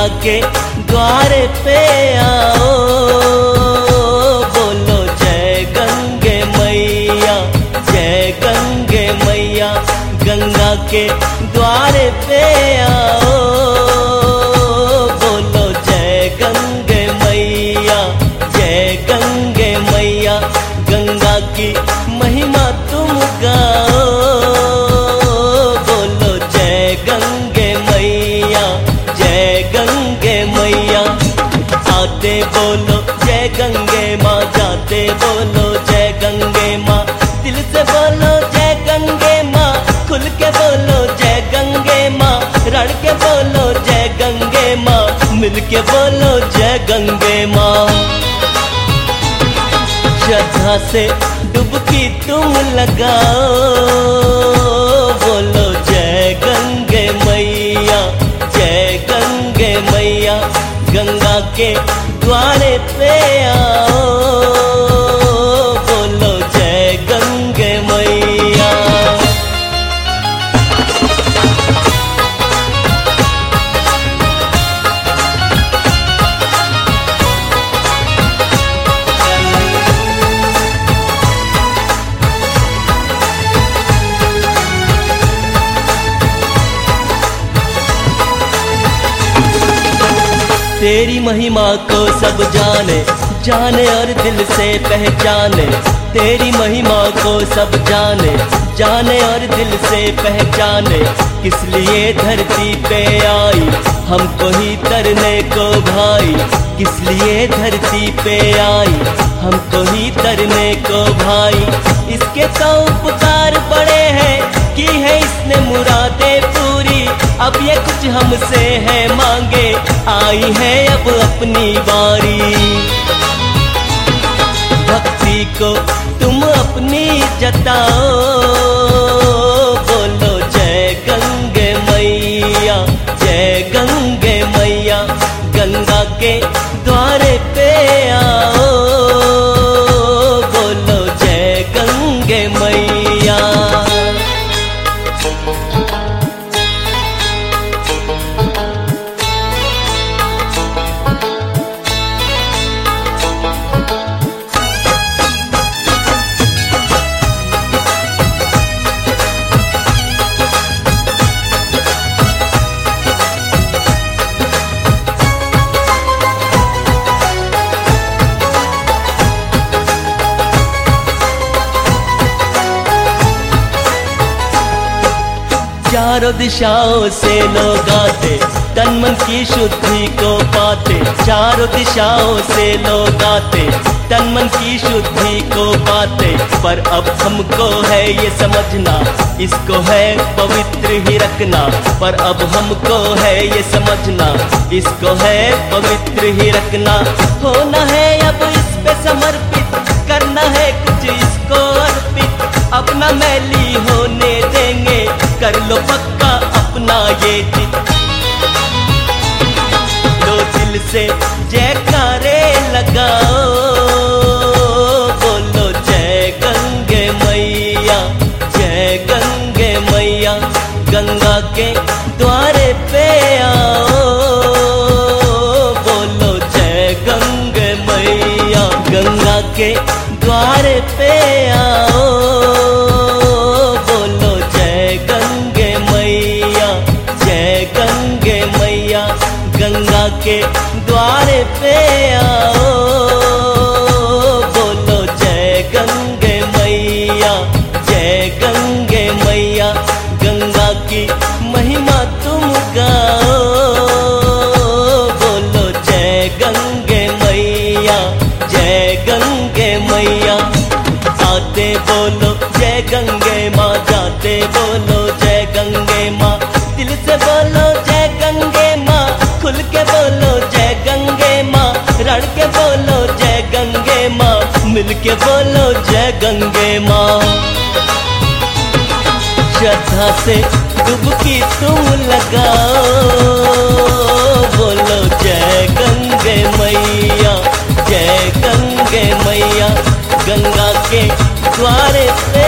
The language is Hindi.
के द्वारे पे आओ, बोलो जय गंगे मैया, जय गंगे मैया। गंगा के द्वारे पे आओ, बोलो जय गंगे मैया, जय गंगे मैया। गंगा की महिमा तुम गाओ, बोलो जय गंगे मैया, जय गंगे मैया। आते बोलो जय गंगे माँ, जाते बोलो जय गंगे माँ। दिल से बोलो जय गंगे माँ, खुल के बोलो जय गंगे माँ। रड़ के बोलो जय गंगे माँ, मिल के बोलो जय गंगे माँ। श्रद्धा से डुबकी तुम लगाओ, बोलो जय गंगे मैया, जय गंगे मैया। गंगा के द्वारे पे आओ, बोलो जय गंगे मैया। तेरी महिमा को सब जाने, जाने और दिल से पहचाने। तेरी महिमा को सब जाने, जाने और दिल से पहचाने। किस लिए धरती पे आई हमको ही तरने को भाई, किस लिए धरती पे आई हमको ही तरने को भाई। इसके तो उपकार बड़े हैं, की है इसने मुरादें पूरी। अब ये कुछ हमसे है मांगे, आई है अब अपनी बारी। भक्ति को तुम अपनी जताओ, बोलो जय गंगे मैया, जय गंगे मैया। गंगा के द्वारे पे आओ, बोलो जय गंगे मैया। चारों दिशाओं से लोग आते, तन मन की शुद्धि को पाते। चारों दिशाओं से लोग आते, तन मन की शुद्धि को पाते। पर अब हमको है ये समझना, इसको है पवित्र ही रखना। पर अब हमको है ये समझना, इसको है पवित्र ही रखना। होना है अब इस पे समर्पित, करना है कुछ इसको अर्पित। अपना मैली होने देंगे, कर लो पक्का अपना ये जिद। लो दिल से जयकारे लगाओ, बोलो जय गंगे मैया, जय गंगे मैया। गंगा के द्वारे पे आओ, बोलो जय गंगे मैया। गंगा के द्वारे पे आओ, बोलो जय गंगे मैया, जय गंगे मैया। गंगा के द्वारे पे आओ, बोलो जय गंगे मैया, जय गंगे मैया। गंगा की महिमा तुम गाओ, बोलो जय गंगे मैया, जय गंगे मैया। आते बोलो जय गंगे माँ, जाते बोलो जय गंगे माँ। दिल से बोलो जय गंगे माँ, खुल के बोलो जय गंगे माँ। रड़ के बोलो जय गंगे माँ, मिल के बोलो जय गंगे माँ। श्रद्धा से डुबकी तुम लगाओ, बोलो जय गंगे मैया, जय गंगे मैया। गंगा के द्वारे पे